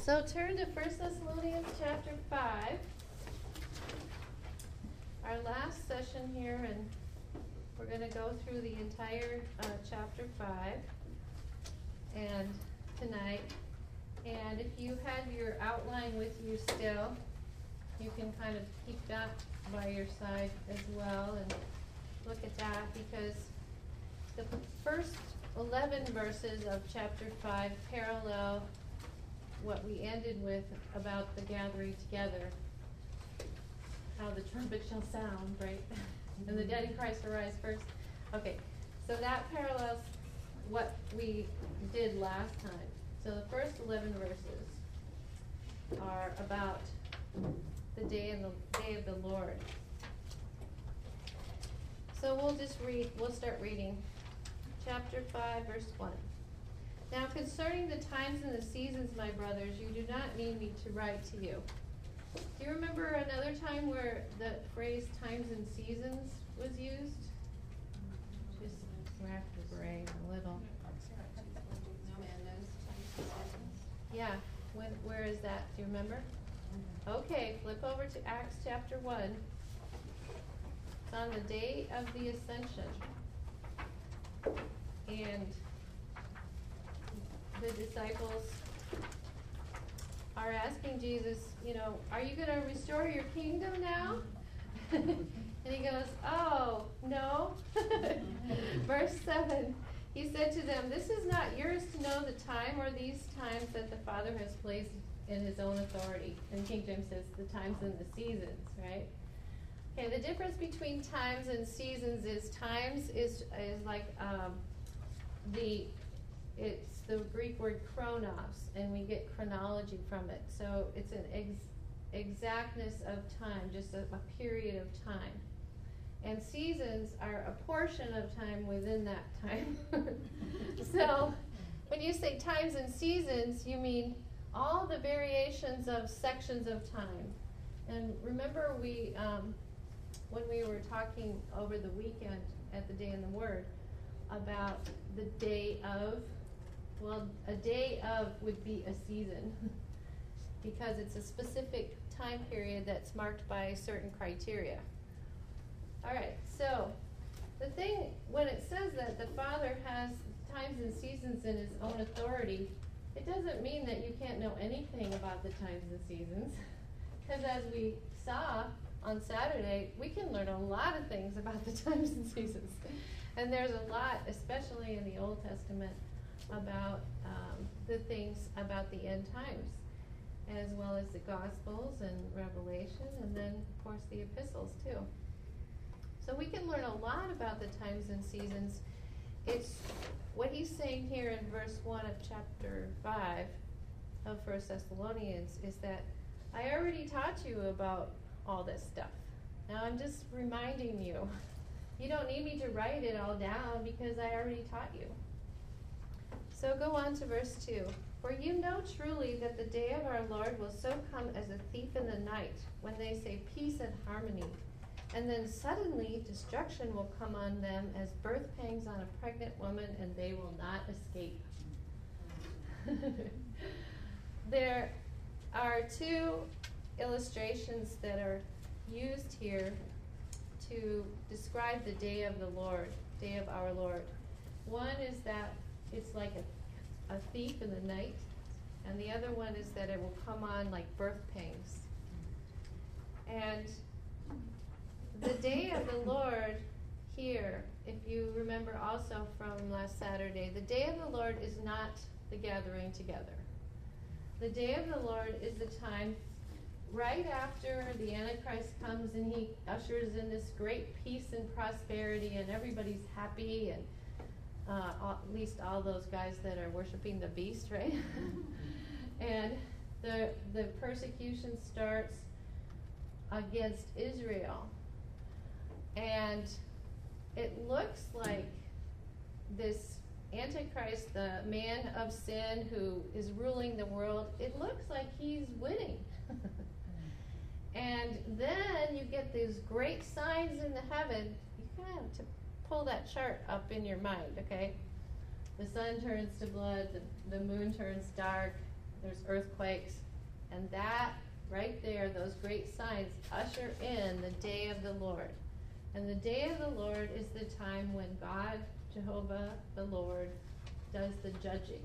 So turn to 1 Thessalonians chapter 5. Our last session here, and we're going to go through the entire chapter 5 and tonight. And if you have your outline with you still, you can kind of keep that by your side as well and look at that, because the first 11 verses of chapter 5 parallel what we ended with about the gathering together, how the trumpet shall sound, right? And the dead in Christ arise first. Okay, so that parallels what we did last time. So the first 11 verses are about the day of the Lord. So we'll start reading chapter 5, verse 1. Now concerning the times and the seasons, my brothers, you do not need me to write to you. Do you remember another time where the phrase times and seasons was used? Just rack your brain a little. Yeah, where is that? Do you remember? Okay, flip over to Acts chapter 1. It's on the day of the Ascension. And the disciples are asking Jesus, are you going to restore your kingdom now? And he goes, oh, no. Verse 7, he said to them, this is not yours to know the time or these times that the Father has placed in his own authority. And King James says the times and the seasons, right? Okay, the difference between times and seasons is times is like it's the Greek word chronos, and we get chronology from it. So it's an exactness of time, just a period of time. And seasons are a portion of time within that time. So when you say times and seasons, you mean all the variations of sections of time. And remember when we were talking over the weekend at the Day in the Word about the day of, a day of would be a season because it's a specific time period that's marked by certain criteria. All right, so the thing, when it says that the Father has times and seasons in his own authority, it doesn't mean that you can't know anything about the times and seasons, because as we saw on Saturday, we can learn a lot of things about the times and seasons. And there's a lot, especially in the Old Testament, about the things about the end times, as well as the Gospels and Revelation, and then, of course, the epistles, too. So we can learn a lot about the times and seasons. It's what he's saying here in verse 1 of chapter 5 of 1 Thessalonians is that I already taught you about all this stuff. Now I'm just reminding you. You don't need me to write it all down because I already taught you. So go on to verse 2. For you know truly that the day of our Lord will so come as a thief in the night, when they say peace and harmony. And then suddenly destruction will come on them as birth pangs on a pregnant woman, and they will not escape. There are two illustrations that are used here to describe the day of the Lord, day of our Lord. One is that it's like a thief in the night, and the other one is that it will come on like birth pangs. And the day of the Lord here, if you remember also from last Saturday, the day of the Lord is not the gathering together. The day of the Lord is the time right after the Antichrist comes and he ushers in this great peace and prosperity, and everybody's happy, and at least all those guys that are worshiping the beast, right? And the persecution starts against Israel. And it looks like this Antichrist, the man of sin who is ruling the world, it looks like he's winning. And then you get these great signs in the heaven. You kind of have to pull that chart up in your mind, okay? The sun turns to blood, the moon turns dark, there's earthquakes, and that right there, those great signs usher in the day of the Lord. And the day of the Lord is the time when God, Jehovah, the Lord, does the judging.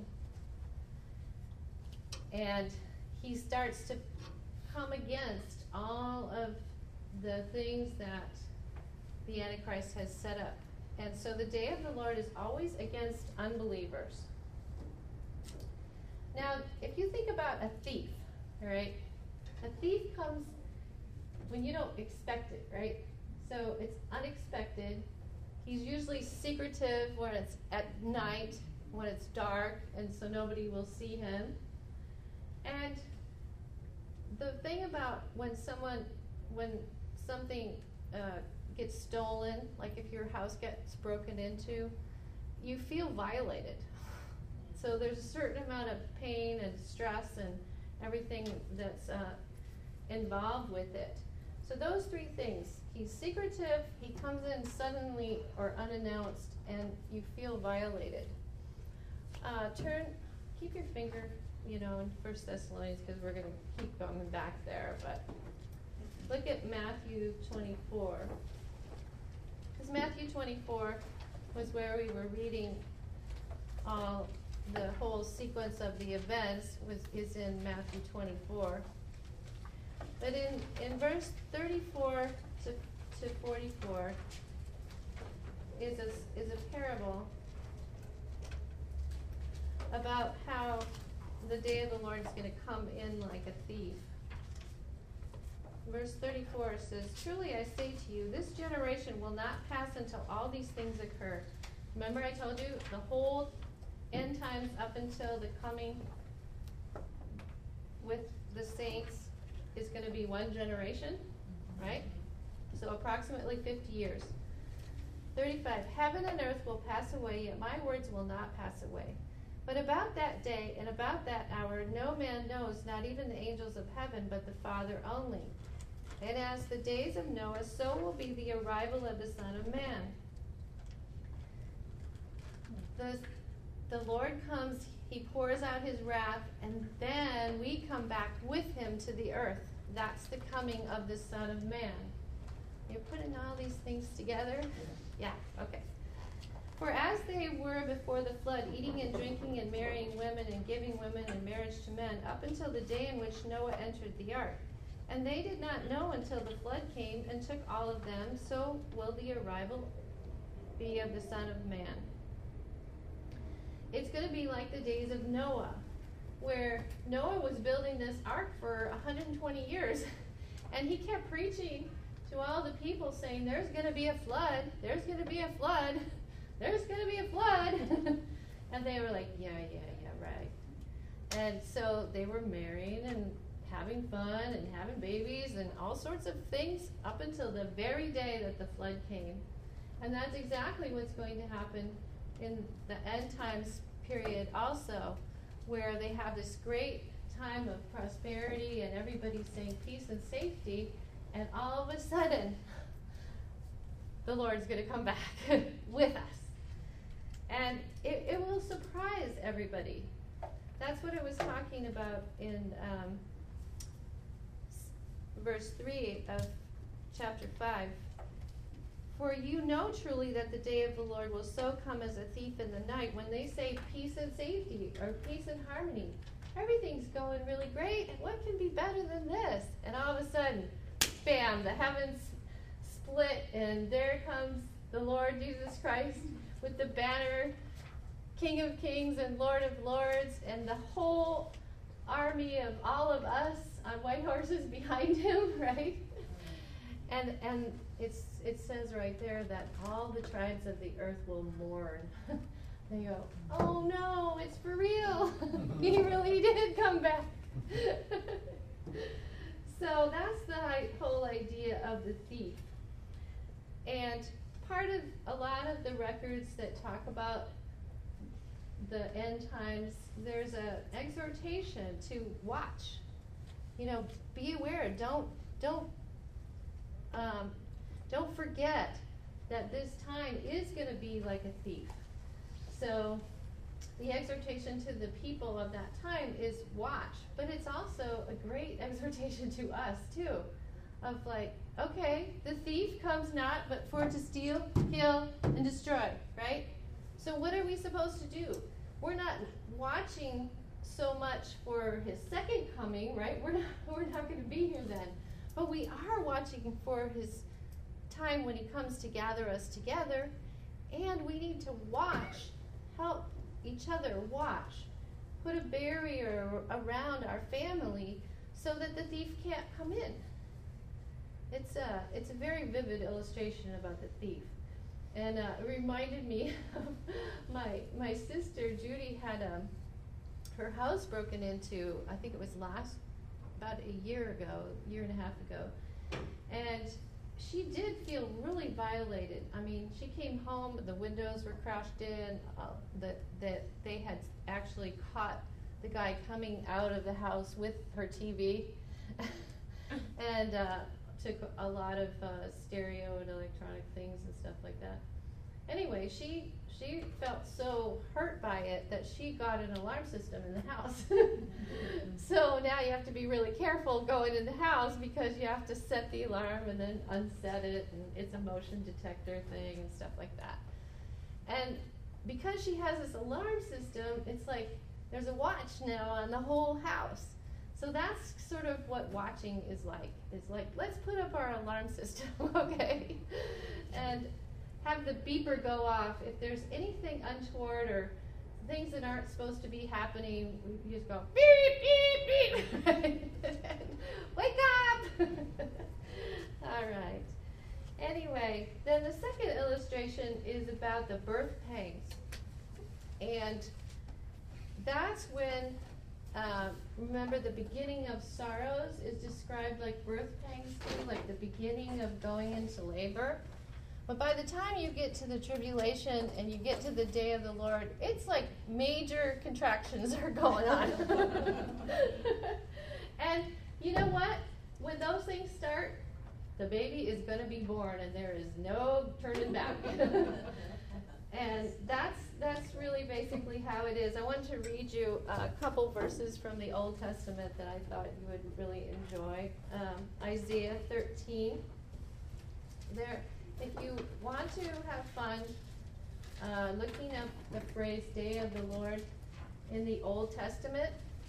And he starts to come against all of the things that the Antichrist has set up. And so the day of the Lord is always against unbelievers. Now, if you think about a thief, all right? A thief comes when you don't expect it, right? So it's unexpected. He's usually secretive when it's at night, when it's dark, and so nobody will see him. And the thing about when something gets stolen, like if your house gets broken into, you feel violated. So there's a certain amount of pain and stress and everything that's involved with it. So those three things: he's secretive, he comes in suddenly or unannounced, and you feel violated. Keep your finger, in 1 Thessalonians, because we're going to keep going back there, but look at Matthew 24. Because Matthew 24 was where we were reading the whole sequence of the events is in Matthew 24. But in verse 34 to 44 is a parable about how the day of the Lord is going to come in like a thief. Verse 34 says, "Truly I say to you, this generation will not pass until all these things occur." Remember I told you the whole end times up until the coming with the saints is going to be one generation, right? So approximately 50 years. 35, "Heaven and earth will pass away, yet my words will not pass away. But about that day and about that hour no man knows, not even the angels of heaven, but the Father only. And as the days of Noah, so will be the arrival of the Son of Man." The Lord comes, he pours out his wrath, and then we come back with him to the earth. That's the coming of the Son of Man. You're putting all these things together? Yeah, okay. "For as they were before the flood, eating and drinking and marrying women and giving women in marriage to men, up until the day in which Noah entered the ark. And they did not know until the flood came and took all of them, so will the arrival be of the Son of Man." It's going to be like the days of Noah, where Noah was building this ark for 120 years, and he kept preaching to all the people saying, "There's going to be a flood, there's going to be a flood, there's going to be a flood." And they were like, yeah, right. And so they were marrying and having fun and having babies and all sorts of things up until the very day that the flood came. And that's exactly what's going to happen in the end times period also, where they have this great time of prosperity and everybody's saying peace and safety, and all of a sudden the Lord's going to come back with us. And it will surprise everybody. That's what it was talking about in verse 3 of chapter 5. "For you know truly that the day of the Lord will so come as a thief in the night." When they say peace and safety or peace and harmony, everything's going really great, and what can be better than this? And all of a sudden, bam, the heavens split, and there comes the Lord Jesus Christ with the banner, King of Kings and Lord of Lords, and the whole army of all of us on white horses behind him, right? And it says right there that all the tribes of the earth will mourn. They go, "Oh no, it's for real. He really did come back." So that's the whole idea of the thief. And part of a lot of the records that talk about the end times, there's an exhortation to watch. Be aware. Don't forget that this time is going to be like a thief. So the exhortation to the people of that time is watch, but it's also a great exhortation to us too, of like, okay, the thief comes not but for to steal, kill, and destroy, right? So what are we supposed to do? We're not watching so much for his second coming, right? We're not going to be here then, but we are watching for his time when he comes to gather us together, and we need to watch, help each other watch, put a barrier around our family so that the thief can't come in. It's a very vivid illustration about the thief, and it reminded me of my sister Judy had her house broken into. I think it was about a year and a half ago, and she did feel really violated. I mean, she came home, the windows were crashed in, that they had actually caught the guy coming out of the house with her TV, and took a lot of stereo and electronic things and stuff like that. Anyway, she felt so hurt by it that she got an alarm system in the house. So now you have to be really careful going in the house because you have to set the alarm and then unset it, and it's a motion detector thing and stuff like that. And because she has this alarm system, it's like there's a watch now on the whole house. So that's sort of what watching is like. It's like, let's put up our alarm system, okay? And have the beeper go off if there's anything untoward or things that aren't supposed to be happening. We just go beep, beep, beep. Wake up! All right. Anyway, then the second illustration is about the birth pangs. And that's when, remember, the beginning of sorrows is described like birth pangs too, like the beginning of going into labor. But by the time you get to the tribulation and you get to the day of the Lord, it's like major contractions are going on. And you know what? When those things start, the baby is going to be born and there is no turning back. And that's really basically how it is. I want to read you a couple verses from the Old Testament that I thought you would really enjoy. Isaiah 13. If you want to have fun looking up the phrase Day of the Lord in the Old Testament,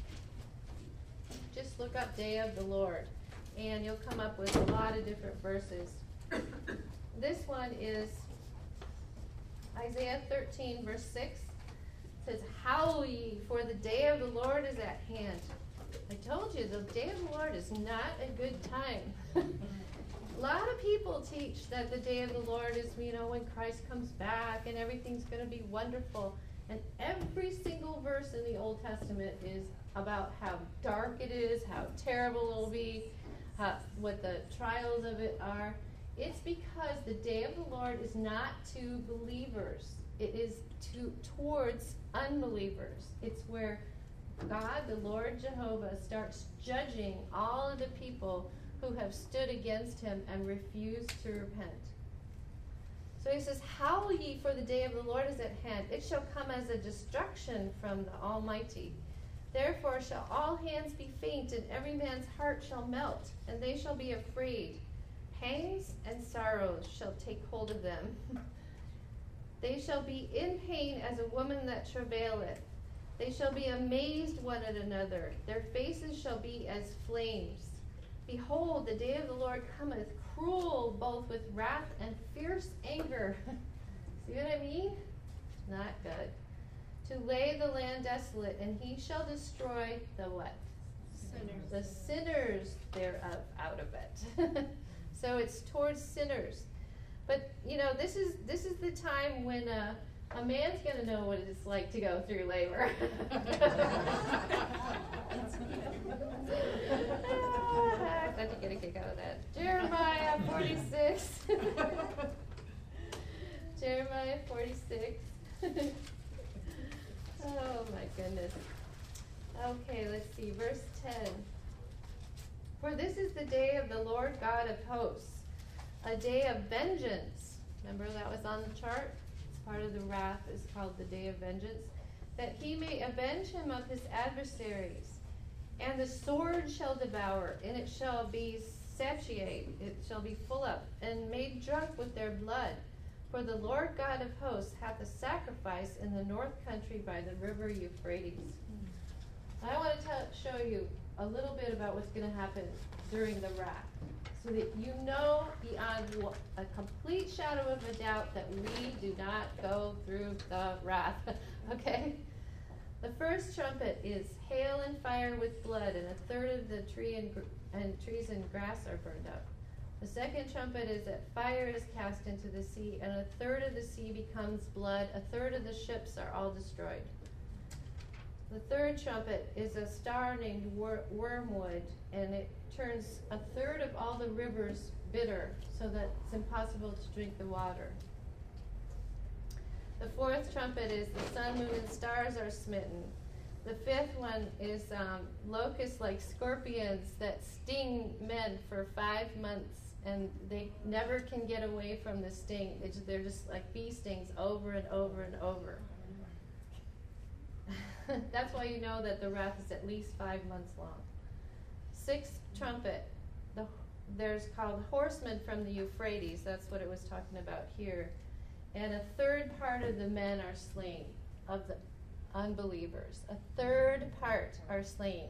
just look up Day of the Lord, and you'll come up with a lot of different verses. This one is Isaiah 13, verse 6. It says, "Howl ye, for the day of the Lord is at hand." I told you, the day of the Lord is not a good time. A lot of people teach that the day of the Lord is, when Christ comes back and everything's going to be wonderful. And every single verse in the Old Testament is about how dark it is, how terrible it'll be, what the trials of it are. It's because the day of the Lord is not to believers. It is towards unbelievers. It's where God, the Lord Jehovah, starts judging all of the people who have stood against him and refused to repent. So he says, "Howl ye, for the day of the Lord is at hand. It shall come as a destruction from the Almighty. Therefore shall all hands be faint, and every man's heart shall melt, and they shall be afraid. Pangs and sorrows shall take hold of them. They shall be in pain as a woman that travaileth. They shall be amazed one at another. Their faces shall be as flames. Behold, the day of the Lord cometh, cruel both with wrath and fierce anger." See what I mean? Not good. "To lay the land desolate, and he shall destroy the what? Sinners. The sinners thereof out of it." So it's towards sinners. But, this is the time when a man's going to know what it's like to go through labor. Glad you get a kick out of that. Jeremiah 46. Jeremiah 46. Oh my goodness. Okay, let's see. Verse 10. "For this is the day of the Lord God of hosts, a day of vengeance." Remember that was on the chart? It's part of the wrath. It's called the day of vengeance. that he may avenge him of his adversaries. And the sword shall devour, and it shall be satiate, it shall be full up, and made drunk with their blood. For the Lord God of hosts hath a sacrifice in the north country by the river Euphrates. I want to show you a little bit about what's going to happen during the wrath, so that you know beyond a complete shadow of a doubt that we do not go through the wrath. Okay? The first trumpet is hail and fire with blood, and a third of the trees and grass are burned up. The second trumpet is that fire is cast into the sea, and a third of the sea becomes blood. A third of the ships are all destroyed. The third trumpet is a star named Wormwood, and it turns a third of all the rivers bitter, so that it's impossible to drink the water. The fourth trumpet is the sun, moon, and stars are smitten. The fifth one is locusts like scorpions that sting men for 5 months, and they never can get away from the sting. They're just like bee stings over and over and over. That's why you know that the wrath is at least 5 months long. Sixth trumpet, there's called horsemen from the Euphrates. That's what it was talking about here. And a third part of the men are slain, of the unbelievers. A third part are slain.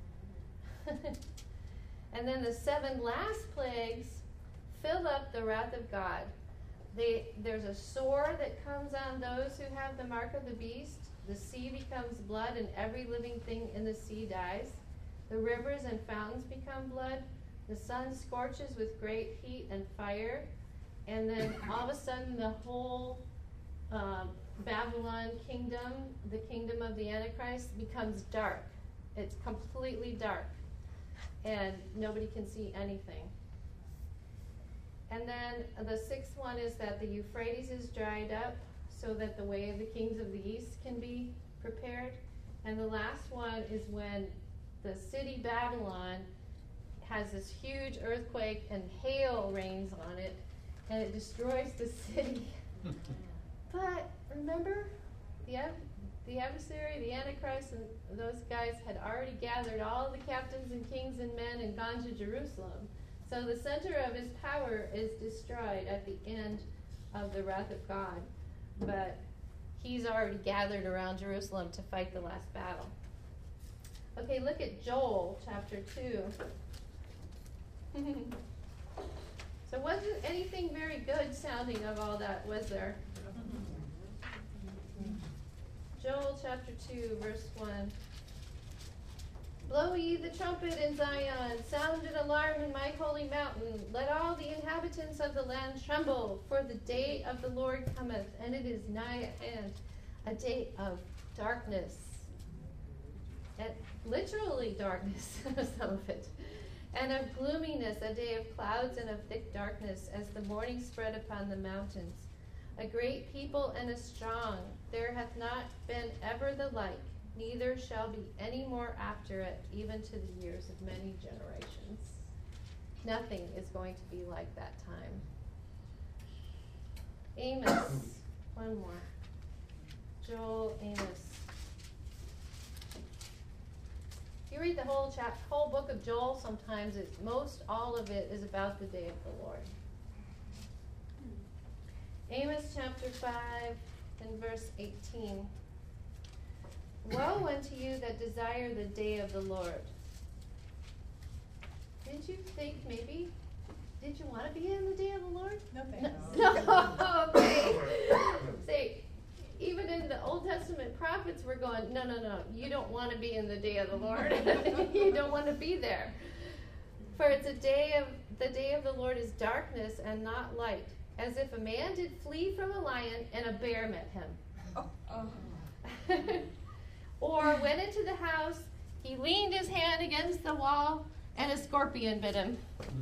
And then the 7 last plagues fill up the wrath of God. There's a sore that comes on those who have the mark of the beast. The sea becomes blood, and every living thing in the sea dies. The rivers and fountains become blood. The sun scorches with great heat and fire. And then all of a sudden the whole Babylon kingdom, the kingdom of the Antichrist, becomes dark. It's completely dark. And nobody can see anything. And then the sixth one is that the Euphrates is dried up, so that the way of the kings of the east can be prepared. And the last one is when the city Babylon has this huge earthquake and hail rains on it, and it destroys the city. But remember, the adversary, the Antichrist, and those guys had already gathered all the captains and kings and men and gone to Jerusalem. So the center of his power is destroyed at the end of the wrath of God. But he's already gathered around Jerusalem to fight the last battle. Okay, look at Joel chapter 2. So wasn't anything very good sounding of all that, was there? Joel chapter 2, verse 1. Blow ye the trumpet in Zion, sound an alarm in my holy mountain. Let all the inhabitants of the land tremble, for the day of the Lord cometh, and it is nigh at hand, a day of darkness. And literally darkness, some of it. And of gloominess, a day of clouds and of thick darkness, as the morning spread upon the mountains. A great people and a strong, there hath not been ever the like, neither shall be any more after it, even to the years of many generations. Nothing is going to be like that time. Amos, one more. Joel, Amos. You read the whole book of Joel, sometimes all of it is about the day of the Lord. Amos chapter 5 and verse 18. Woe unto you that desire the day of the Lord. Did you think maybe, did you want to be in the day of the Lord? No, thank you. No, okay. See, even in the Old Testament prophets were going, no, you don't want to be in the day of the Lord. You don't want to be there. For it's the day of the Lord is darkness and not light, as if a man did flee from a lion and a bear met him. Or went into the house, he leaned his hand against the wall, and a scorpion bit him.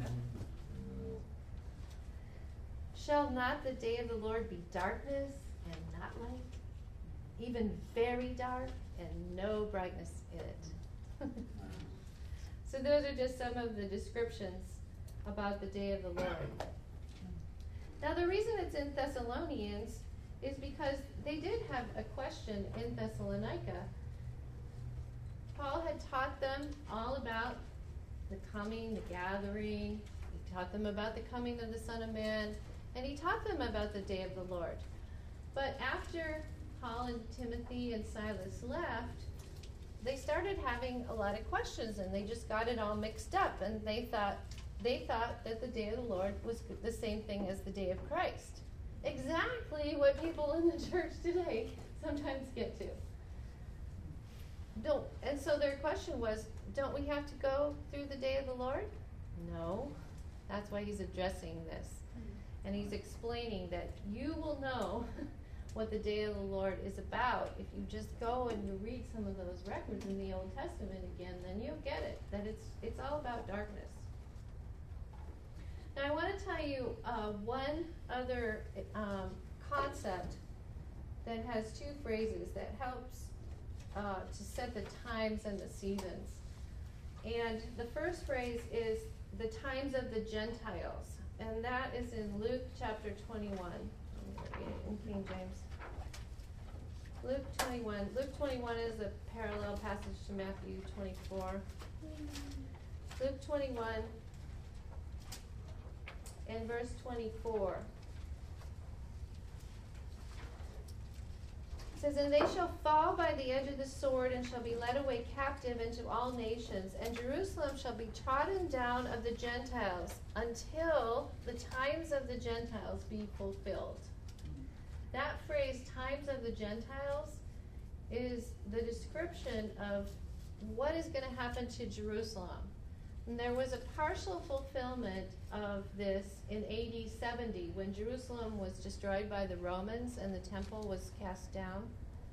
Shall not the day of the Lord be darkness and not light, even very dark and no brightness in it? So those are just some of the descriptions about the day of the Lord. Now the reason it's in Thessalonians is because they did have a question in Thessalonica. Paul had taught them all about the coming, the gathering. He taught them about the coming of the Son of Man, and he taught them about the day of the Lord. But after Paul and Timothy and Silas left, they started having a lot of questions, and they just got it all mixed up, and they thought that the day of the Lord was the same thing as the day of Christ. Exactly what people in the church today sometimes get to. And so their question was, don't we have to go through the day of the Lord? No. That's why he's addressing this. And he's explaining that you will know what the day of the Lord is about. If you just go and you read some of those records in the Old Testament again, then you'll get it, that it's all about darkness. Now I want to tell you one other concept that has two phrases that helps to set the times and the seasons. And the first phrase is the times of the Gentiles. And that is in Luke chapter 21. I'm reading it in King James. Luke 21. Luke 21 is a parallel passage to Matthew 24. Luke 21 and verse 24. It says, and they shall fall by the edge of the sword, and shall be led away captive into all nations, and Jerusalem shall be trodden down of the Gentiles, until the times of the Gentiles be fulfilled. That phrase, times of the Gentiles, is the description of what is going to happen to Jerusalem. And there was a partial fulfillment of this in AD 70 when Jerusalem was destroyed by the Romans and the temple was cast down.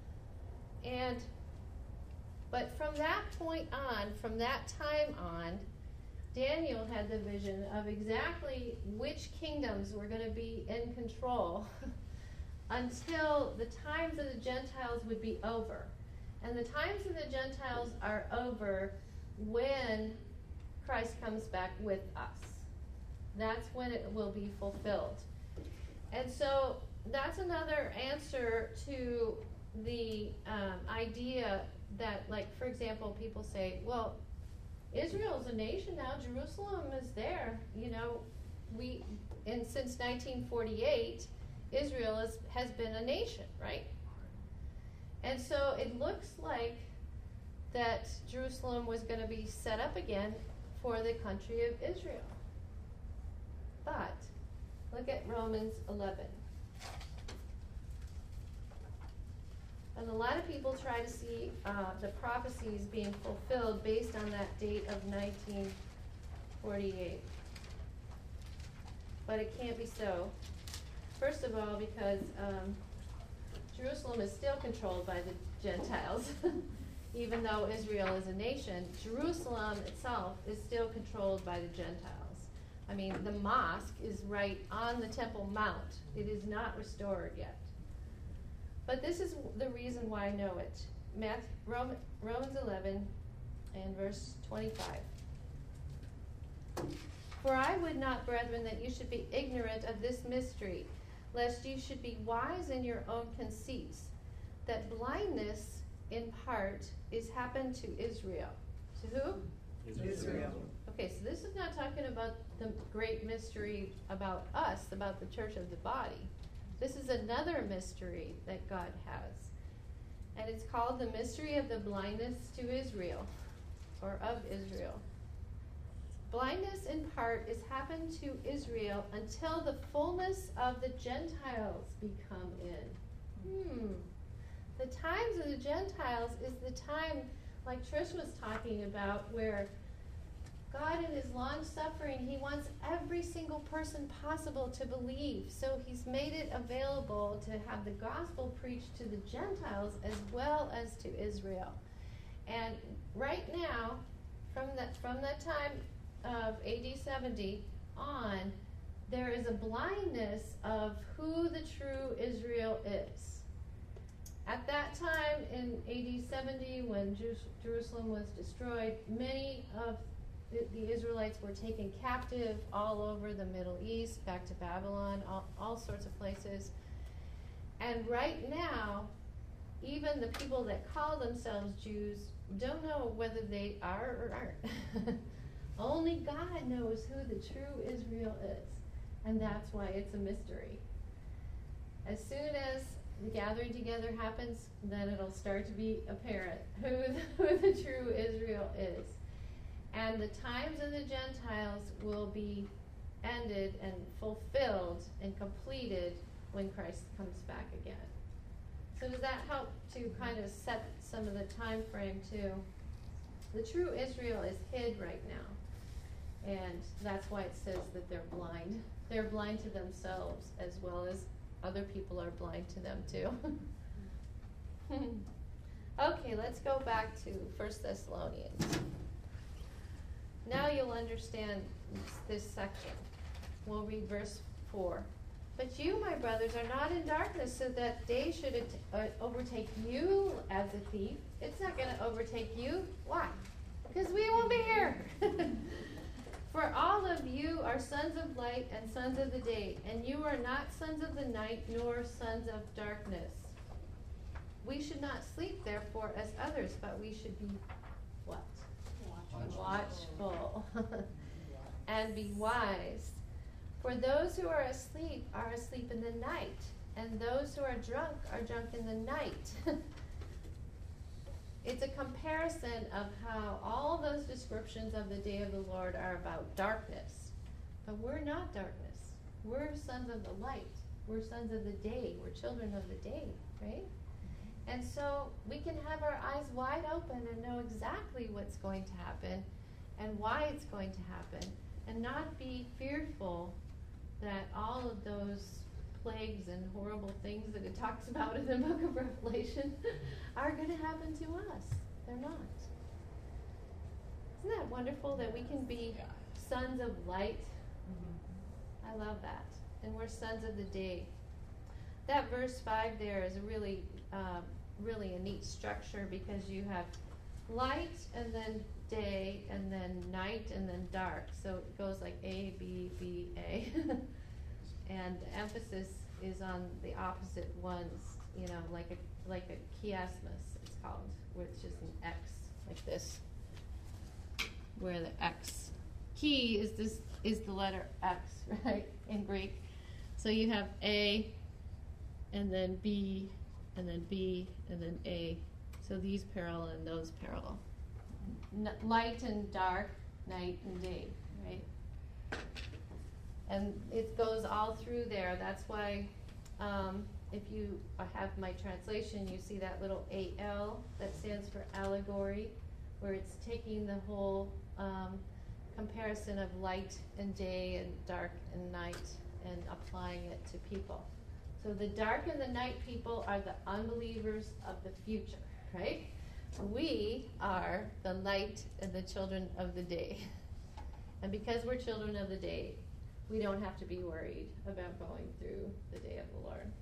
But from that point on, from that time on, Daniel had the vision of exactly which kingdoms were going to be in control until the times of the Gentiles would be over. And the times of the Gentiles are over when Christ comes back with us. That's when it will be fulfilled. And so that's another answer to the idea that, like, for example, people say, well, Israel's a nation now, Jerusalem is there. You know, since 1948, Israel has been a nation, right? And so it looks like that Jerusalem was going to be set up again for the country of Israel. But look at Romans 11. And a lot of people try to see the prophecies being fulfilled based on that date of 1948. But it can't be so. First of all, because Jerusalem is still controlled by the Gentiles. Even though Israel is a nation, Jerusalem itself is still controlled by the Gentiles. I mean, the mosque is right on the Temple Mount. It is not restored yet. But this is the reason why I know it. Romans 11 and verse 25. For I would not, brethren, that you should be ignorant of this mystery, lest you should be wise in your own conceits, that blindness in part is happened to Israel. To who? Israel. Okay, so this is not talking about the great mystery about us, about the church of the body. This is another mystery that God has. And it's called the mystery of the blindness to Israel, or of Israel. Blindness in part is happened to Israel until the fullness of the Gentiles become in. The times of the Gentiles is the time, like Trish was talking about, where God in his long suffering, he wants every single person possible to believe. So he's made it available to have the gospel preached to the Gentiles as well as to Israel. And right now, from that time of AD 70 on, there is a blindness of who the true Israel is. At that time in AD 70, when Jerusalem was destroyed, many of the Israelites were taken captive all over the Middle East, back to Babylon, all sorts of places. And right now, even the people that call themselves Jews don't know whether they are or aren't. Only God knows who the true Israel is. And that's why it's a mystery. As soon as the gathering together happens, then it'll start to be apparent who the true Israel is. And the times of the Gentiles will be ended and fulfilled and completed when Christ comes back again. So does that help to kind of set some of the time frame too? The true Israel is hid right now. And that's why it says that they're blind. They're blind to themselves as well as other people are blind to them too. Okay, let's go back to 1 Thessalonians. Now you'll understand this section. We'll read verse 4. But you, my brothers, are not in darkness so that day should overtake you as a thief. It's not going to overtake you. Why? Because we won't be here. For all of you are sons of light and sons of the day, and you are not sons of the night nor sons of darkness. We should not sleep, therefore, as others, but we should be what? Watchful. And be wise. For those who are asleep in the night, and those who are drunk in the night. It's a comparison of how all those descriptions of the day of the Lord are about darkness. But we're not darkness. We're sons of the light. We're sons of the day. We're children of the day, right? And so we can have our eyes wide open and know exactly what's going to happen and why it's going to happen, and not be fearful that all of those plagues and horrible things that it talks about in the book of Revelation are going to happen to us. They're not. Isn't that wonderful that we can be sons of light? I love that. And we're sons of the day. That verse 5 there is really a neat structure, because you have light and then day and then night and then dark. So it goes like A, B, B, A. And the emphasis is on the opposite ones, like a chiasmus, it's called, where it's just an X, like this. Where the X key is the letter X, right, in Greek. So you have A, and then B, and then B, and then A. So these parallel and those parallel. Light and dark, night and day, right? And it goes all through there. That's why if you have my translation, you see that little AL that stands for allegory, where it's taking the whole comparison of light and day and dark and night and applying it to people. So the dark and the night people are the unbelievers of the future, right? We are the light and the children of the day. And because we're children of the day, we don't have to be worried about going through the day of the Lord.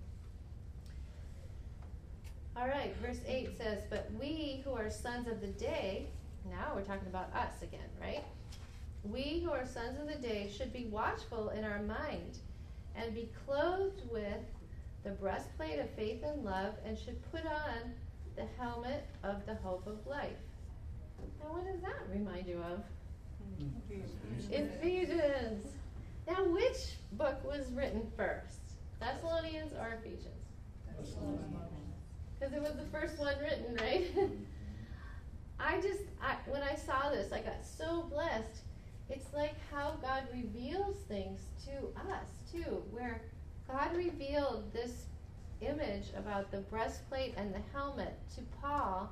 All right, verse 8 says, but we who are sons of the day, now we're talking about us again, right? We who are sons of the day should be watchful in our mind and be clothed with the breastplate of faith and love, and should put on the helmet of the hope of life. Now, what does that remind you of? Ephesians. Now, which book was written first? Thessalonians or Ephesians? Because it was the first one written, right? When I saw this, I got so blessed. It's like how God reveals things to us, too, where God revealed this image about the breastplate and the helmet to Paul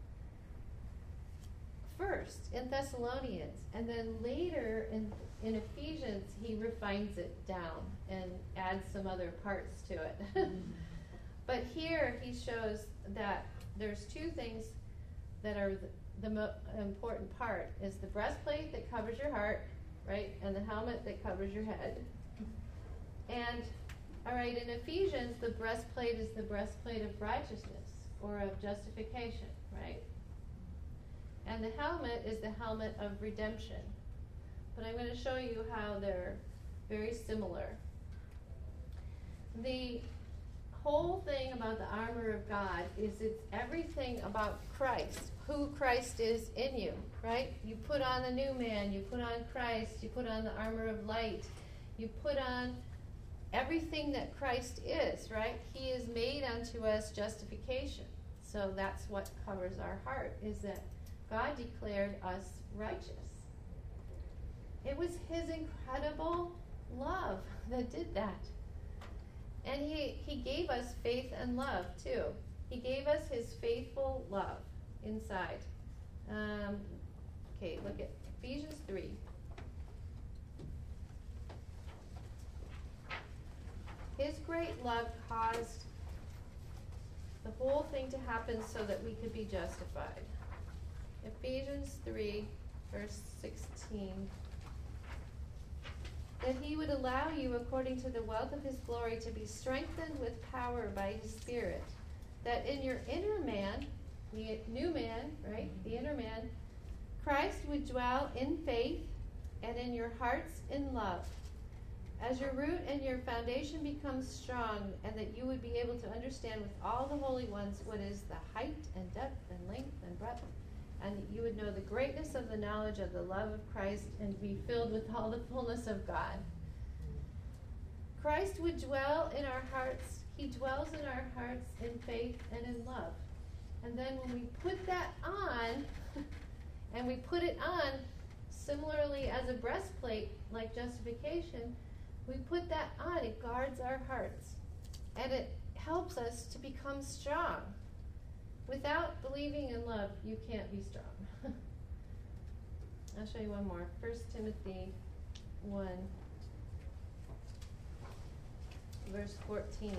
first in Thessalonians, and then later in Ephesians he refines it down and adds some other parts to it. But here he shows that there's two things that are the important part is the breastplate that covers your heart, right, and the helmet that covers your head. And all right, in Ephesians, the breastplate is the breastplate of righteousness or of justification, right? And the helmet is the helmet of redemption. But I'm going to show you how they're very similar. The whole thing about the armor of God is it's everything about Christ, who Christ is in you, right? You put on the new man, you put on Christ, you put on the armor of light, you put on everything that Christ is, right? He is made unto us justification. So that's what covers our heart, is that God declared us righteous. It was his incredible love that did that. And he gave us faith and love, too. He gave us his faithful love inside. Okay, look at Ephesians 3. His great love caused the whole thing to happen so that we could be justified. Ephesians 3, verse 16. That he would allow you, according to the wealth of his glory, to be strengthened with power by his Spirit, that in your inner man, the new man, right, the inner man, Christ would dwell in faith, and in your hearts in love, as your root and your foundation becomes strong, and that you would be able to understand with all the holy ones what is the height and depth and length and breadth, and that you would know the greatness of the knowledge of the love of Christ and be filled with all the fullness of God. Christ would dwell in our hearts. He dwells in our hearts in faith and in love. And then when we put that on, and we put it on similarly as a breastplate, like justification, we put that on, it guards our hearts. And it helps us to become strong. Without believing in love, you can't be strong. I'll show you one more. 1 Timothy 1, verse 14.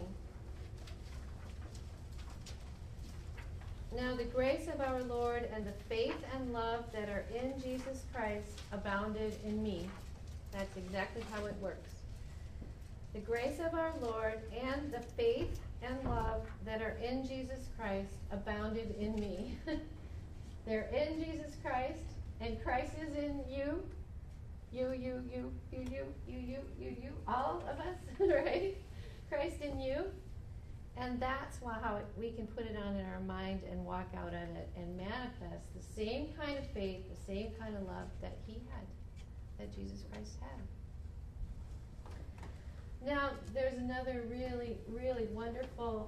Now the grace of our Lord and the faith and love that are in Jesus Christ abounded in me. That's exactly how it works. The grace of our Lord and the faith and love that are in Jesus Christ abounded in me. They're in Jesus Christ, and Christ is in you. You, all of us, right? Christ in you. And that's how we can put it on in our mind and walk out on it and manifest the same kind of faith, the same kind of love that he had, that Jesus Christ had. Now, there's another really, really wonderful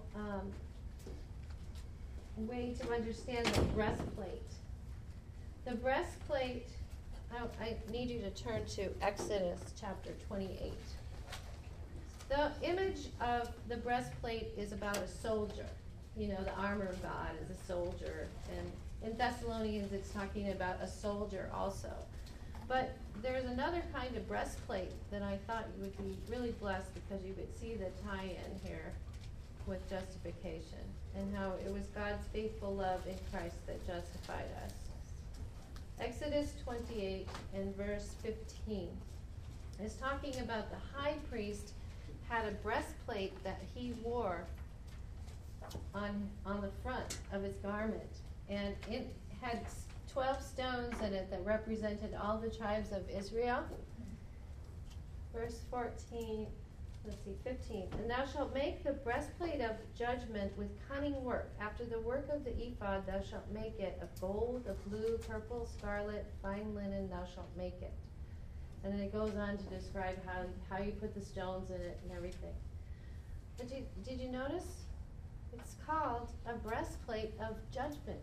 way to understand the breastplate. The breastplate, I need you to turn to Exodus chapter 28. The image of the breastplate is about a soldier. You know, the armor of God is a soldier. And in Thessalonians, it's talking about a soldier also. But there's another kind of breastplate that I thought you would be really blessed because you would see the tie-in here with justification and how it was God's faithful love in Christ that justified us. Exodus 28 and verse 15 is talking about the high priest had a breastplate that he wore on the front of his garment, and it had 12 stones in it that represented all the tribes of Israel. Verse 15. And thou shalt make the breastplate of judgment with cunning work. After the work of the ephod thou shalt make it of gold, of blue, purple, scarlet, fine linen thou shalt make it. And then it goes on to describe how you put the stones in it and everything. But did you notice? It's called a breastplate of judgment.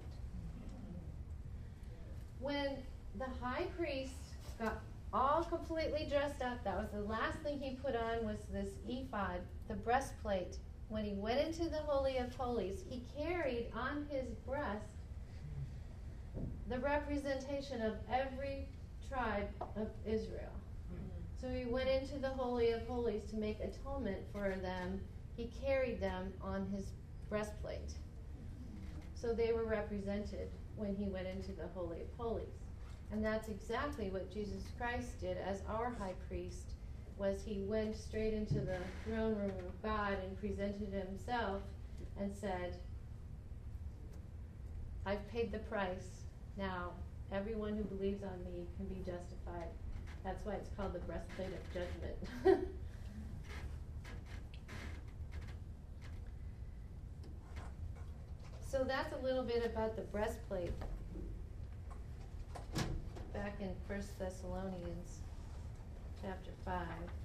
When the high priest got all completely dressed up, that was the last thing he put on was this ephod, the breastplate. When he went into the Holy of Holies, he carried on his breast the representation of every tribe of Israel. So he went into the Holy of Holies to make atonement for them. He carried them on his breastplate. So they were represented when he went into the Holy of Holies. And that's exactly what Jesus Christ did as our high priest, was he went straight into the throne room of God and presented himself and said, I've paid the price. Now, everyone who believes on me can be justified. That's why it's called the breastplate of judgment. So that's a little bit about the breastplate. Back in 1 Thessalonians chapter 5.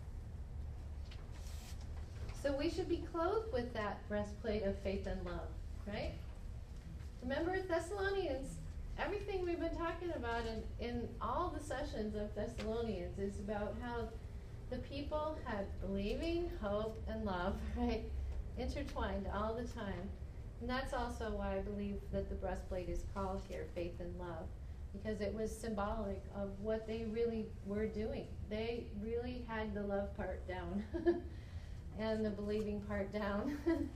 So we should be clothed with that breastplate of faith and love, right? Remember Thessalonians, everything we've been talking about in all the sessions of Thessalonians is about how the people had believing, hope, and love, right? Intertwined all the time. And that's also why I believe that the breastplate is called here, faith and love, because it was symbolic of what they really were doing. They really had the love part down and the believing part down.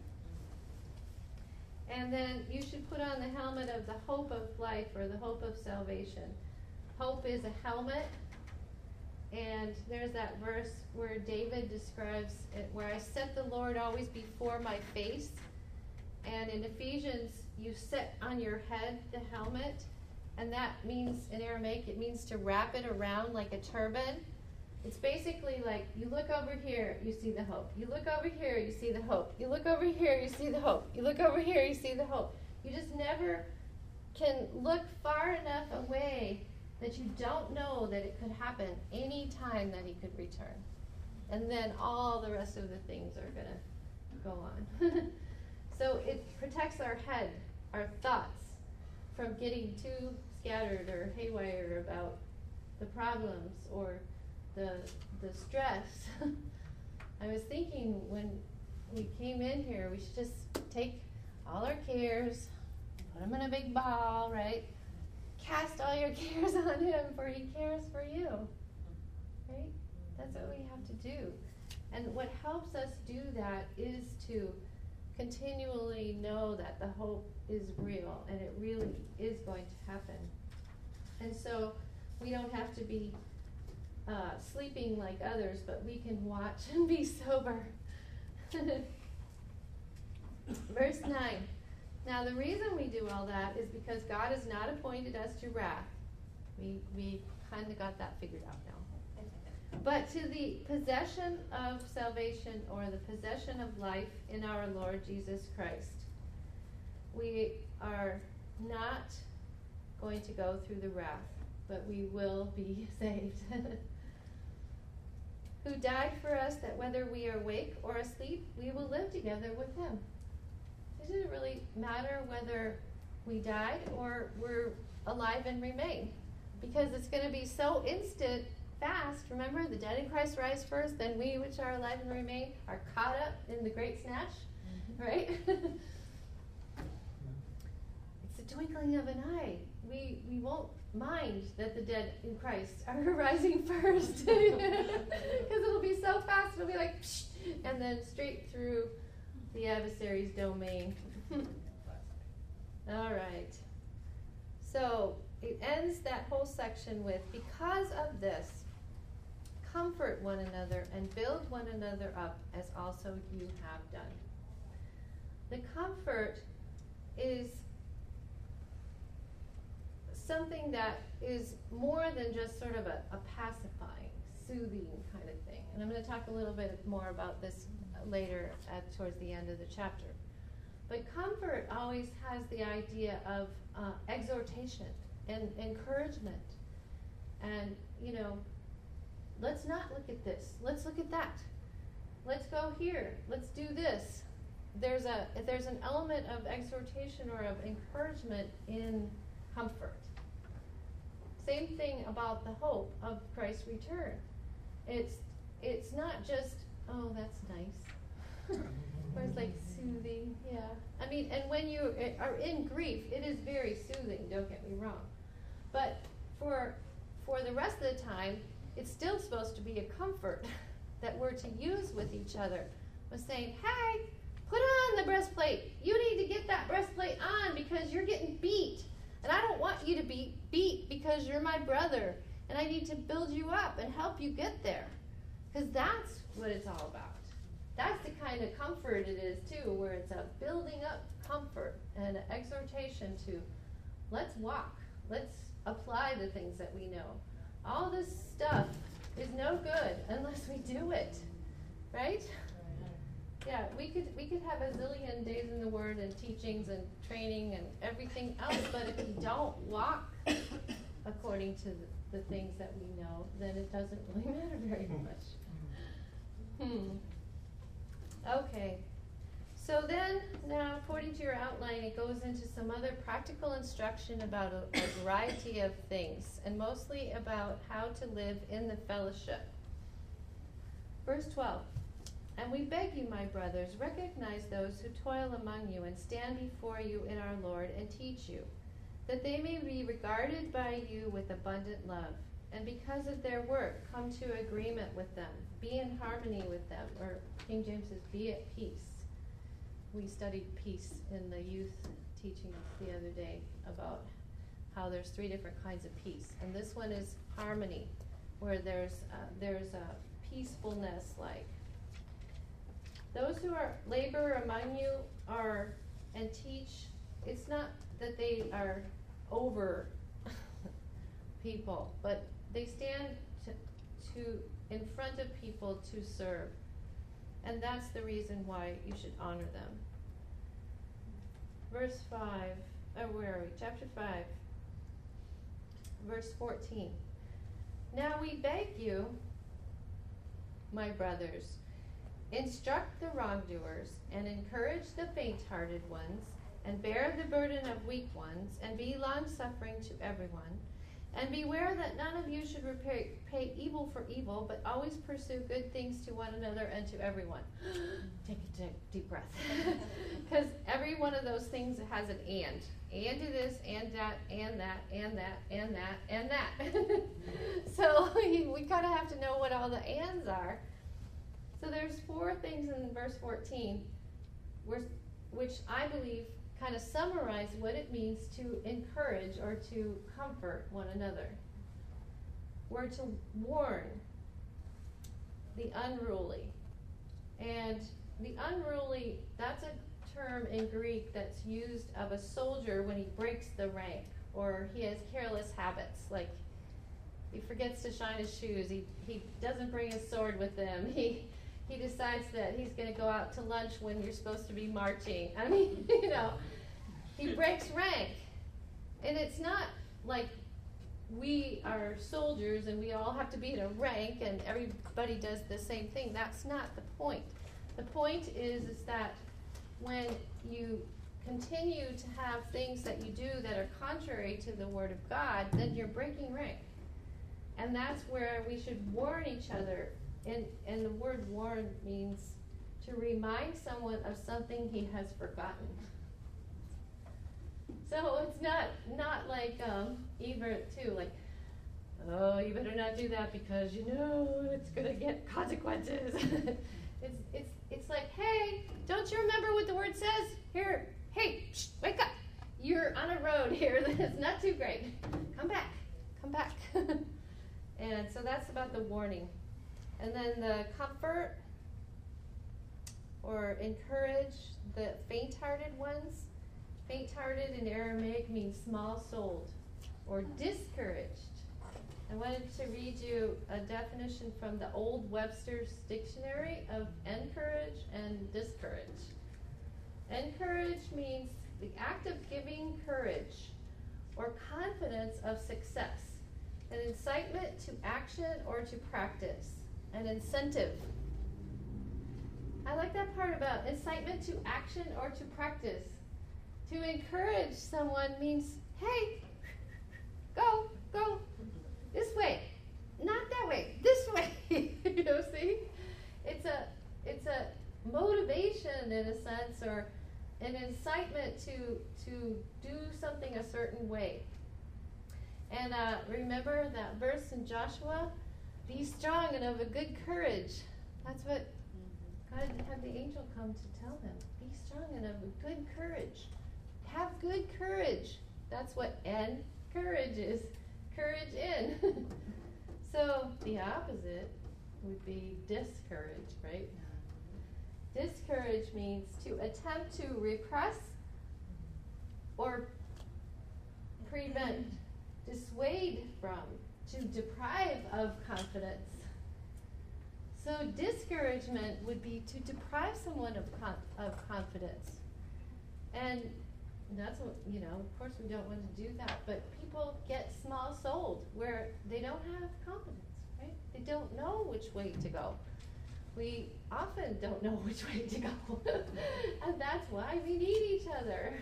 And then you should put on the helmet of the hope of life, or the hope of salvation. Hope is a helmet. And there's that verse where David describes it, where I set the Lord always before my face. And in Ephesians, you set on your head the helmet. And that means, in Aramaic, it means to wrap it around like a turban. It's basically like, you look over here, you see the hope. You look over here, you see the hope. You look over here, you see the hope. You look over here, you see the hope. You just never can look far enough away that you don't know that it could happen any time that he could return. And then all the rest of the things are going to go on. So it protects our head, our thoughts, from getting too scattered or haywire about the problems or the stress. I was thinking when we came in here, we should just take all our cares, put them in a big ball, right? Cast all your cares on him, for he cares for you. Right? That's what we have to do. And what helps us do that is to continually know that the hope is real and it really is going to happen. And so we don't have to be sleeping like others, but we can watch and be sober. Verse 9. Now the reason we do all that is because God has not appointed us to wrath. We kind of got that figured out now. But to the possession of salvation, or the possession of life in our Lord Jesus Christ. We are not going to go through the wrath, but we will be saved. Who died for us, that whether we are awake or asleep, we will live together with him. It doesn't really matter whether we died or we're alive and remain, because it's going to be so instant, fast. Remember, the dead in Christ rise first, then we which are alive and remain are caught up in the great snatch, right? It's the twinkling of an eye. We won't mind that the dead in Christ are rising first, because it'll be so fast. It'll be like, psh, and then straight through the adversary's domain. All right. So it ends that whole section with, because of this, comfort one another and build one another up as also you have done. The comfort is something that is more than just sort of a pacifying, soothing kind of thing. And I'm going to talk a little bit more about this later towards the end of the chapter. But comfort always has the idea of exhortation and encouragement. And, let's not look at this. Let's look at that. Let's go here. Let's do this. There's an element of exhortation or of encouragement in comfort. Same thing about the hope of Christ's return. It's not just, oh, that's nice. Or it's like soothing, yeah. I mean, and when you are in grief, it is very soothing, don't get me wrong. But for the rest of the time, it's still supposed to be a comfort that we're to use with each other. We're saying, hey, put on the breastplate. You need to get that breastplate on because you're getting beat. And I don't want you to be beat because you're my brother. And I need to build you up and help you get there. Because that's what it's all about. That's the kind of comfort it is, too, where it's a building up comfort and an exhortation to, let's walk. Let's apply the things that we know. All this stuff is no good unless we do it. Right? Yeah, we could have a zillion days in the Word and teachings and training and everything else, but if you don't walk according to the things that we know, then it doesn't really matter very much. Okay. So then, now according to your outline, it goes into some other practical instruction about a variety of things, and mostly about how to live in the fellowship. Verse 12. And we beg you, my brothers, recognize those who toil among you and stand before you in our Lord and teach you, that they may be regarded by you with abundant love, and because of their work, come to agreement with them, be in harmony with them, or King James says, be at peace. We studied peace in the youth teachings the other day about how there's 3 different kinds of peace, and this one is harmony, where there's a peacefulness, like those who are labor among you are and teach. It's not that they are over people, but they stand to in front of people to serve, and that's the reason why you should honor them. Verse 5. Where are we? Chapter 5, verse 14. Now we beg you, my brothers, instruct the wrongdoers, and encourage the faint-hearted ones, and bear the burden of weak ones, and be long-suffering to everyone. And beware that none of you should repay evil for evil, but always pursue good things to one another and to everyone. Take a deep breath. Because every one of those things has an and. And to this, and that, and that, and that, and that, and that. So we kind of have to know what all the ands are. So there's 4 things in verse 14, which I believe kind of summarize what it means to encourage or to comfort one another. We're to warn the unruly. And the unruly, that's a term in Greek that's used of a soldier when he breaks the rank, or he has careless habits, like he forgets to shine his shoes, he doesn't bring his sword with him, he decides that he's going to go out to lunch when you're supposed to be marching. I mean, he breaks rank. And it's not like we are soldiers and we all have to be in a rank and everybody does the same thing. That's not the point. The point is that when you continue to have things that you do that are contrary to the Word of God, then you're breaking rank. And that's where we should warn each other. And the word warn means to remind someone of something he has forgotten. So it's not like either too, like, oh, you better not do that because you know it's gonna get consequences. It's like, hey, don't you remember what the Word says? Here, hey, wake up. You're on a road here that's not too great. Come back. And so that's about the warning. And then the comfort or encourage the faint-hearted ones. Faint-hearted in Aramaic means small-souled or discouraged. I wanted to read you a definition from the Old Webster's Dictionary of encourage and discourage. Encourage means the act of giving courage or confidence of success, an incitement to action or to practice. An incentive. I like that part about incitement to action or to practice. To encourage someone means, hey, go this way, not that way, this way. See? It's a motivation in a sense, or an incitement to do something a certain way. And remember that verse in Joshua? Be strong and of a good courage. That's what God had the angel come to tell them. Be strong and of a good courage. Have good courage. That's what encourage is. Courage in. So the opposite would be discourage, right? Discourage means to attempt to repress or prevent, dissuade from, to deprive of confidence. So discouragement would be to deprive someone of confidence. And that's what, of course we don't want to do that, but people get small-souled where they don't have confidence, right? They don't know which way to go. We often don't know which way to go. And that's why we need each other.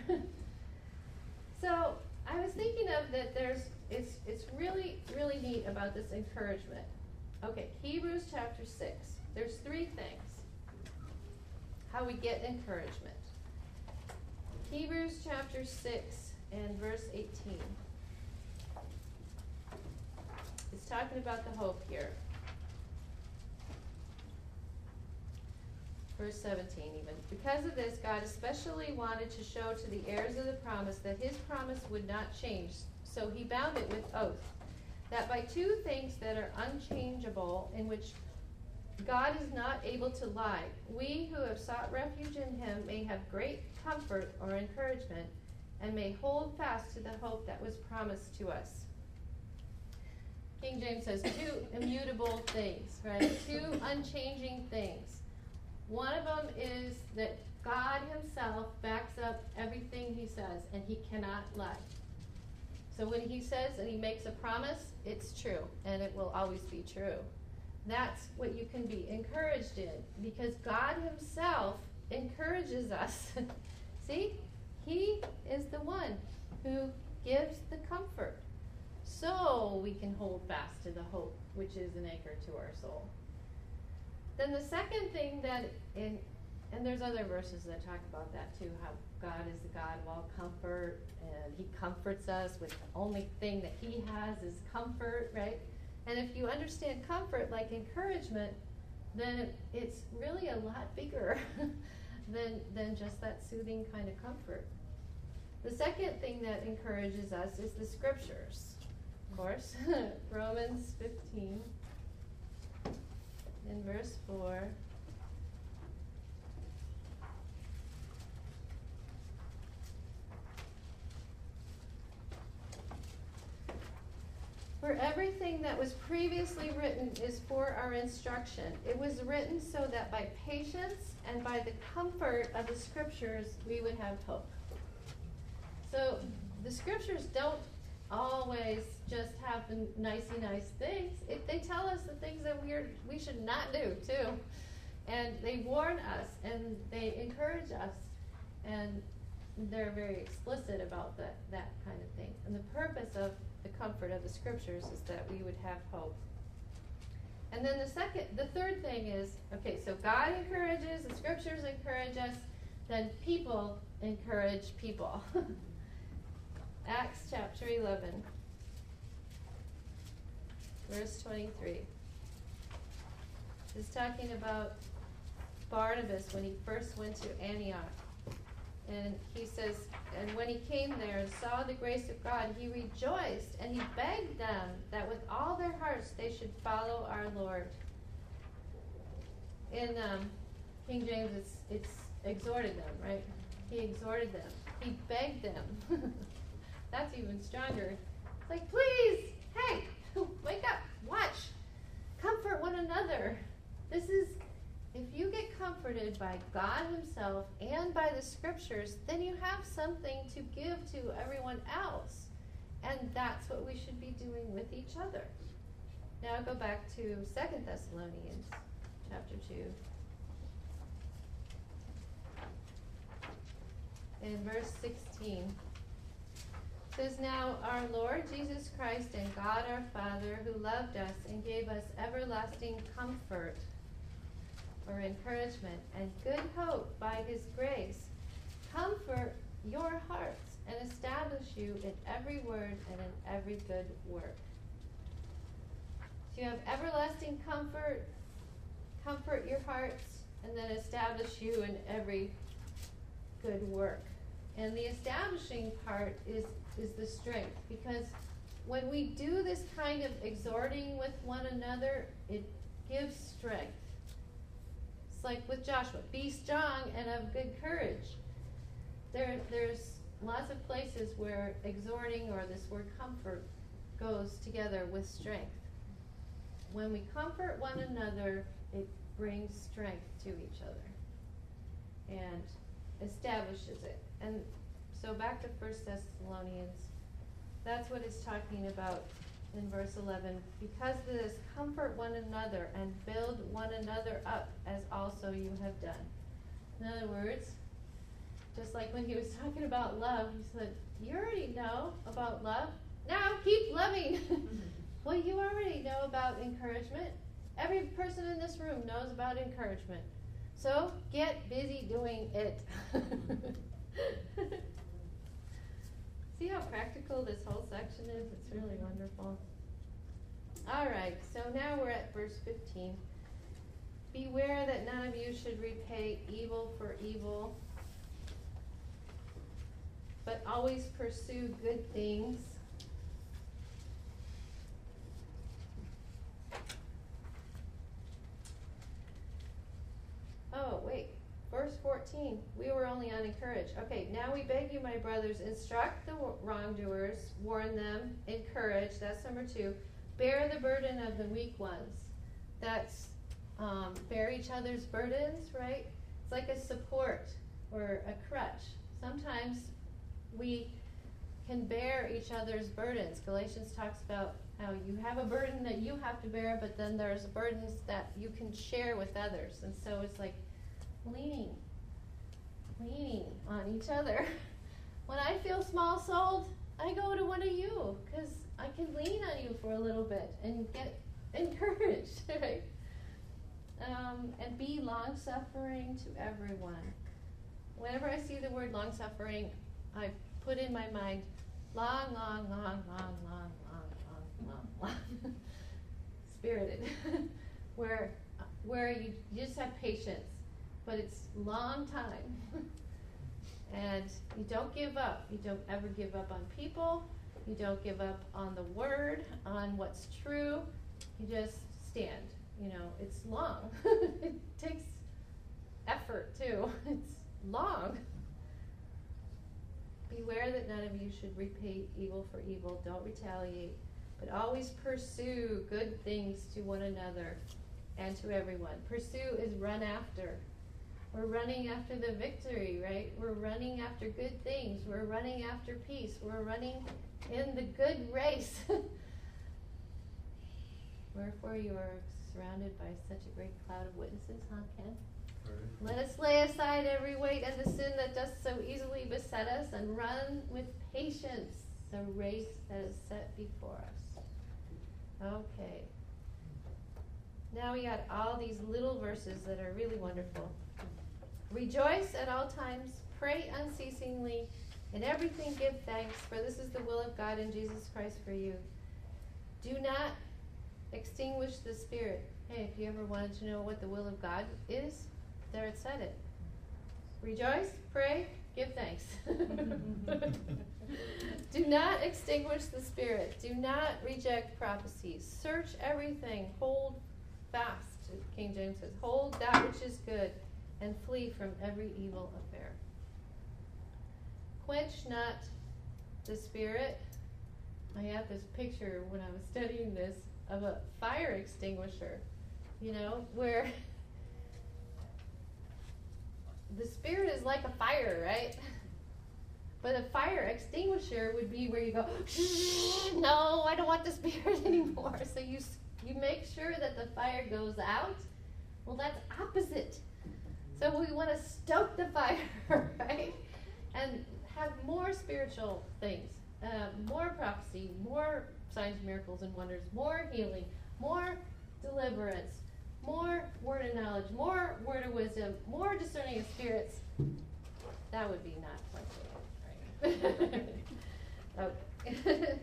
So I was thinking of that it's really, really neat about this encouragement. Okay, Hebrews chapter 6. There's 3 things. How we get encouragement. Hebrews chapter 6 and verse 18. It's talking about the hope here. Verse 17 even. Because of this, God especially wanted to show to the heirs of the promise that his promise would not change. So he bound it with oath, that by 2 things that are unchangeable, in which God is not able to lie, we who have sought refuge in him may have great comfort or encouragement, and may hold fast to the hope that was promised to us. King James says 2 immutable things, right? 2 unchanging things. One of them is that God himself backs up everything he says, and he cannot lie. So when he says and he makes a promise, it's true, and it will always be true. That's what you can be encouraged in, because God himself encourages us. See? He is the one who gives the comfort. So we can hold fast to the hope, which is an anchor to our soul. Then the second thing and there's other verses that talk about that too, how God is the God of all comfort, and he comforts us with the only thing that he has is comfort, right? And if you understand comfort like encouragement, then it's really a lot bigger than just that soothing kind of comfort. The second thing that encourages us is the scriptures, of course. Romans 15 in verse 4. For everything that was previously written is for our instruction. It was written so that by patience and by the comfort of the scriptures we would have hope. So the scriptures don't always just have the nicey nice things. They tell us the things that we should not do too. And they warn us and they encourage us. And they're very explicit about that kind of thing. And the purpose of the comfort of the scriptures is that we would have hope. And then the third thing is, okay, so God encourages, the scriptures encourage us, then people encourage people. Acts chapter 11, verse 23. It's talking about Barnabas when he first went to Antioch. And he says, and when he came there and saw the grace of God, he rejoiced, and he begged them that with all their hearts they should follow our Lord. In King James, it's exhorted them, right? He exhorted them. He begged them. That's even stronger. It's like, please, hey, wake up, watch, comfort one another. If you get comforted by God himself and by the scriptures, then you have something to give to everyone else. And that's what we should be doing with each other. Now I'll go back to 2 Thessalonians chapter 2. In verse 16. It says, now our Lord Jesus Christ and God our Father, who loved us and gave us everlasting comfort or encouragement and good hope by his grace, comfort your hearts and establish you in every word and in every good work. So you have everlasting comfort, comfort your hearts, and then establish you in every good work. And the establishing part is the strength, because when we do this kind of exhorting with one another, it gives strength. It's like with Joshua, be strong and of good courage. There's lots of places where exhorting or this word comfort goes together with strength. When we comfort one another, it brings strength to each other and establishes it. And so back to 1 Thessalonians, that's what it's talking about in verse 11. Because of this, comfort one another and build one another up, as also you have done. In other words, just like when he was talking about love, he said, you already know about love. Now keep loving. Well, you already know about encouragement. Every person in this room knows about encouragement. So get busy doing it. See how practical this whole section is? It's really wonderful. All right, so now we're at verse 15. Beware that none of you should repay evil for evil, but always pursue good things. Oh, wait. Verse 14. We were only on encourage. Okay, now we beg you, my brothers, instruct the wrongdoers, warn them, encourage. That's number 2. Bear the burden of the weak ones. That's bear each other's burdens, right? It's like a support or a crutch. Sometimes we can bear each other's burdens. Galatians talks about how you have a burden that you have to bear, but then there's burdens that you can share with others. And so it's like leaning on each other. When I feel small-souled, I go to one of you because I can lean on you for a little bit and get encouraged, right? And be long-suffering to everyone. Whenever I see the word long-suffering, I put in my mind, long. Spirited. where you just have patience, but it's long time. And you don't give up. You don't ever give up on people. You don't give up on the word, on what's true. You just stand. You know, it's long. It takes effort too. It's long. Beware that none of you should repay evil for evil. Don't retaliate, but always pursue good things to one another and to everyone. Pursue is run after. We're running after the victory, right? We're running after good things. We're running after peace. We're running in the good race. Wherefore you are surrounded by such a great cloud of witnesses, huh, Ken? Let us lay aside every weight and the sin that does so easily beset us, and run with patience the race that is set before us. Okay. Now we got all these little verses that are really wonderful. Rejoice at all times, pray unceasingly, in everything give thanks, for this is the will of God in Jesus Christ for you. Do not extinguish the Spirit. Hey, if you ever wanted to know what the will of God is, there it said it. Rejoice, pray, give thanks. Do not extinguish the Spirit. Do not reject prophecies. Search everything. Hold fast, King James says. Hold that which is good, and flee from every evil affair. Quench not the Spirit. I have this picture when I was studying this of a fire extinguisher, where the Spirit is like a fire, right? But a fire extinguisher would be where you go, no, I don't want the Spirit anymore. So you make sure that the fire goes out. Well, that's opposite. So we want to stoke the fire, right? And have more spiritual things, more prophecy, more signs, miracles, and wonders, more healing, more deliverance, more word of knowledge, more word of wisdom, more discerning of spirits. That would be not quite right? Okay.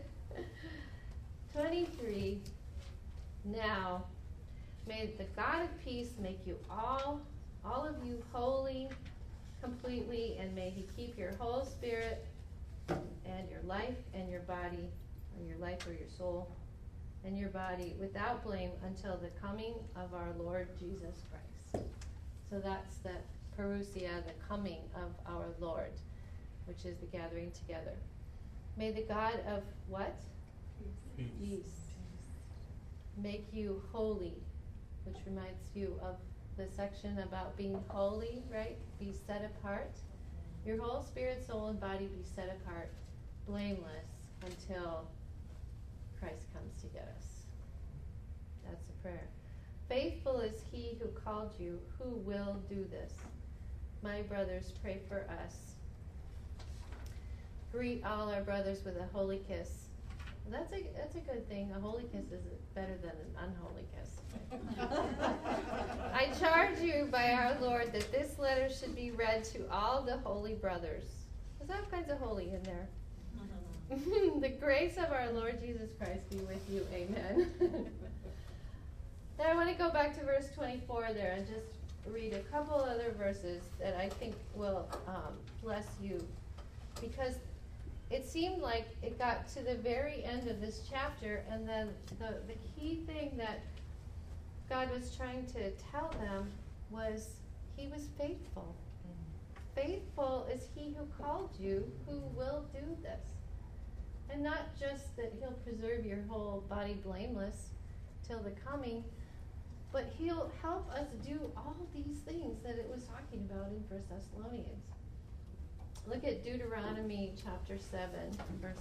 23. Now, may the God of peace make you all of you holy, completely, and may he keep your whole spirit and your life and your body, or your life or your soul, and your body without blame until the coming of our Lord Jesus Christ. So that's the parousia, the coming of our Lord, which is the gathering together. May the God of what? Peace. Peace. Make you holy, which reminds you of the section about being holy, right? Be set apart. Your whole spirit, soul, and body be set apart, blameless, until Christ comes to get us. That's the prayer. Faithful is he who called you, who will do this. My brothers, pray for us. Greet all our brothers with a holy kiss. Well, that's a good thing. A holy kiss is better than an unholy kiss. I charge you by our Lord that this letter should be read to all the holy brothers. There's all kinds of holy in there. The grace of our Lord Jesus Christ be with you. Amen. Now I want to go back to verse 24 there and just read a couple other verses that I think will bless you. Because it seemed like it got to the very end of this chapter, and then the key thing that God was trying to tell them was he was faithful. Faithful is he who called you, who will do this. And not just that he'll preserve your whole body blameless till the coming, but he'll help us do all these things that it was talking about in 1 Thessalonians. Look at Deuteronomy chapter 7, verse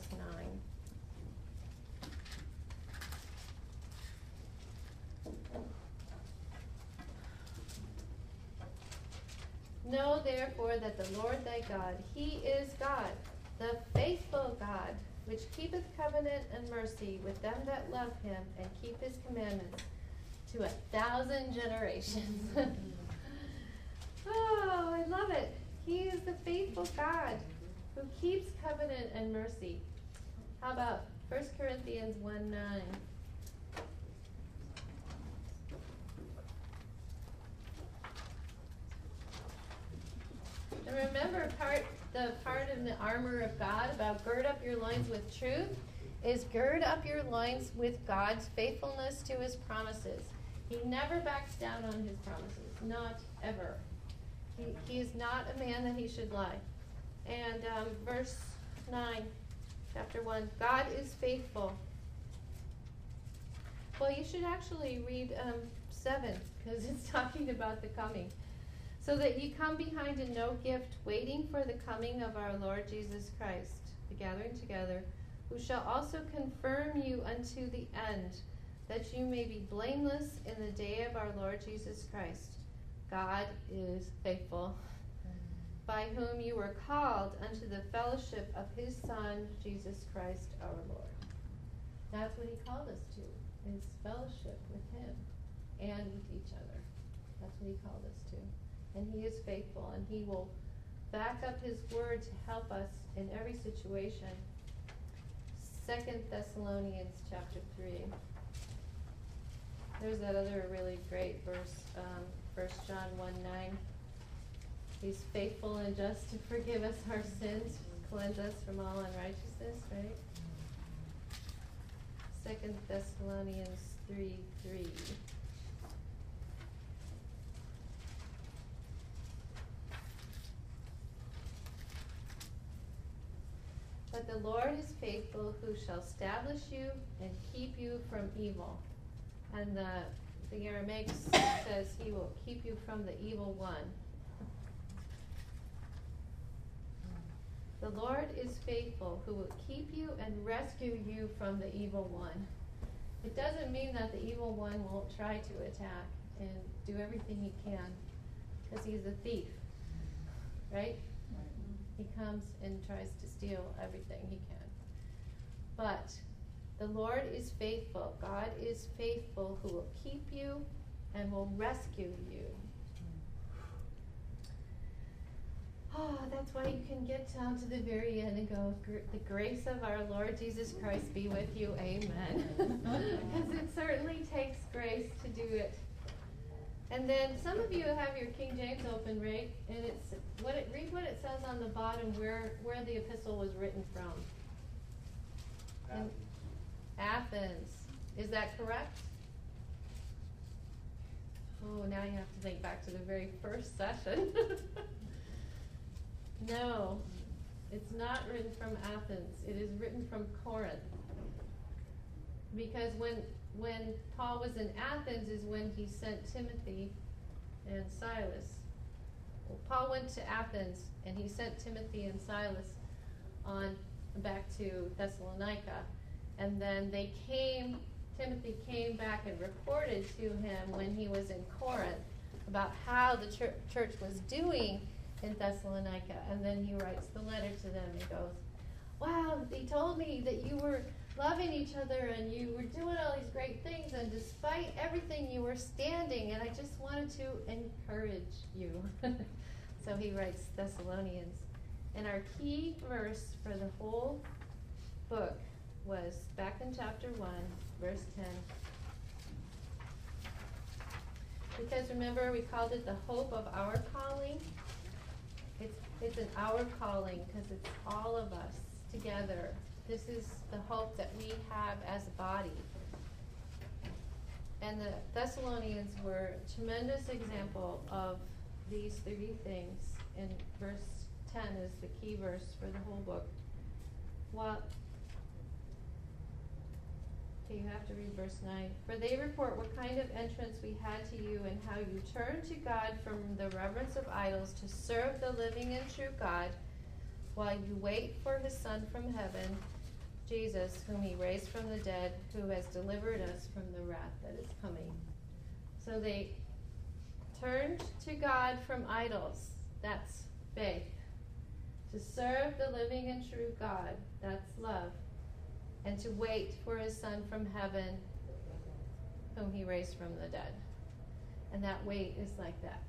9. Know therefore that the Lord thy God, he is God, the faithful God, which keepeth covenant and mercy with them that love him and keep his commandments to 1,000 generations. Oh, I love it. He is the faithful God who keeps covenant and mercy. How about 1 Corinthians 1:9? And remember, the part in the armor of God about gird up your loins with truth is gird up your loins with God's faithfulness to his promises. He never backs down on his promises, not ever. He is not a man that he should lie. And verse 9, chapter 1, God is faithful. Well, you should actually read 7, because it's talking about the coming. So that ye come behind in no gift, waiting for the coming of our Lord Jesus Christ, the gathering together, who shall also confirm you unto the end, that you may be blameless in the day of our Lord Jesus Christ. God is faithful, by whom you were called unto the fellowship of his Son, Jesus Christ our Lord. That's what he called us to, is fellowship with him and with each other. That's what he called us to. And he is faithful, and he will back up his word to help us in every situation. 2 Thessalonians chapter 3. There's that other really great verse, 1 John 1:9. He's faithful and just to forgive us our sins, cleanse us from all unrighteousness, right? 2 Thessalonians 3:3. But the Lord is faithful, who shall establish you and keep you from evil. And the Aramaic says he will keep you from the evil one. The Lord is faithful, who will keep you and rescue you from the evil one. It doesn't mean that the evil one won't try to attack and do everything he can, because he's a thief, right? He comes and tries to steal everything he can. But the Lord is faithful. God is faithful, who will keep you and will rescue you. Oh, that's why you can get down to the very end and go, the grace of our Lord Jesus Christ be with you. Amen. Because it certainly takes grace to do it. And then some of you have your King James open, right? And read what it says on the bottom where the epistle was written from. Athens. Is that correct? Oh, now you have to think back to the very first session. No, it's not written from Athens. It is written from Corinth. Because when when Paul was in Athens is when he sent Timothy and Silas. Well, Paul went to Athens and he sent Timothy and Silas on back to Thessalonica. And then Timothy came back and reported to him when he was in Corinth about how the church was doing in Thessalonica. And then he writes the letter to them and goes, wow, they told me that you were loving each other and you were doing all these great things, and despite everything you were standing, and I just wanted to encourage you. So he writes Thessalonians. And our key verse for the whole book was back in chapter 1, verse 10. Because remember, we called it the hope of our calling. It's an our calling because it's all of us together. This is the hope that we have as a body. And the Thessalonians were a tremendous example of these three things. And verse 10 is the key verse for the whole book. Okay, you have to read verse 9. For they report what kind of entrance we had to you, and how you turned to God from the reverence of idols to serve the living and true God, while you wait for his Son from heaven, Jesus, whom he raised from the dead, who has delivered us from the wrath that is coming. So they turned to God from idols. That's faith. To serve the living and true God. That's love. And to wait for his Son from heaven, whom he raised from the dead. And that wait is like that.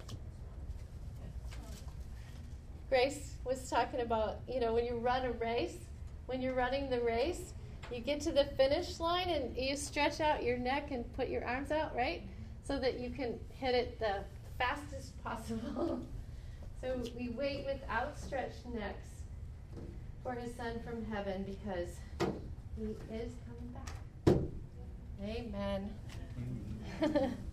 Grace was talking about, when you run a race, when you're running the race, you get to the finish line and you stretch out your neck and put your arms out, right? So that you can hit it the fastest possible. So we wait with outstretched necks for his Son from heaven, because he is coming back. Amen.